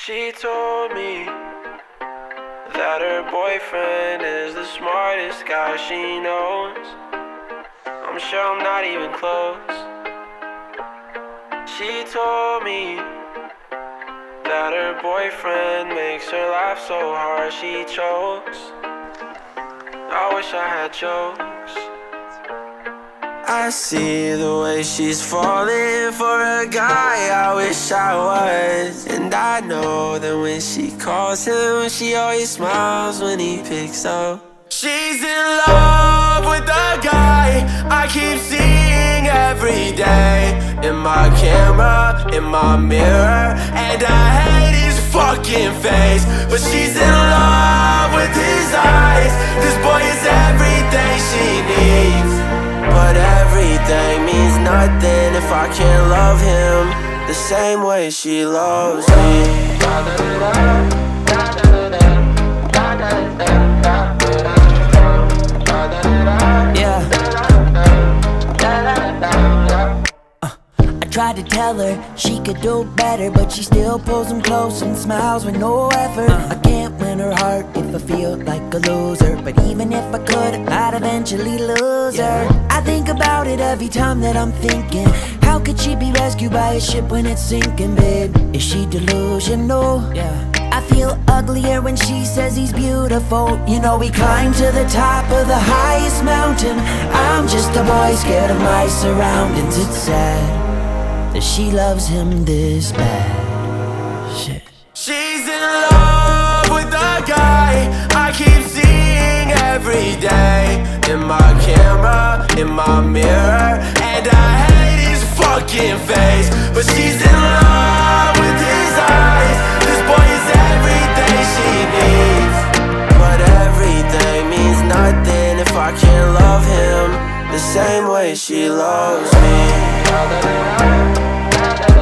She told me that her boyfriend is the smartest guy she knows. I'm sure I'm not even close. She told me that her boyfriend makes her laugh so hard she chokes. I wish I had jokes. I see the way she's falling for a guy I wish I was. And I know that when she calls him, she always smiles when he picks up. She's in love with the guy I keep seeing every day. In my camera, in my mirror, and I hate his fucking face. But she's in love with his eyes. This boy is everything she needs. But everything means nothing if I can't love him the same way she loves me. Tried to tell her she could do better, but she still pulls him close and smiles with no effort. I can't win her heart if I feel like a loser, but even if I could, I'd eventually lose her. I think about it every time that I'm thinking, how could she be rescued by a ship when it's sinking, babe? Is she delusional? I feel uglier when she says he's beautiful. You know, we climbed to the top of the highest mountain. I'm just a boy scared of my surroundings. It's sad that she loves him this bad. Shit. She's in love with the guy I keep seeing every day. In my camera, in my mirror, and I hate his fucking face. But she's in love with his eyes. This boy is everything she needs. But everything means nothing if I can't love him the same way she loves me.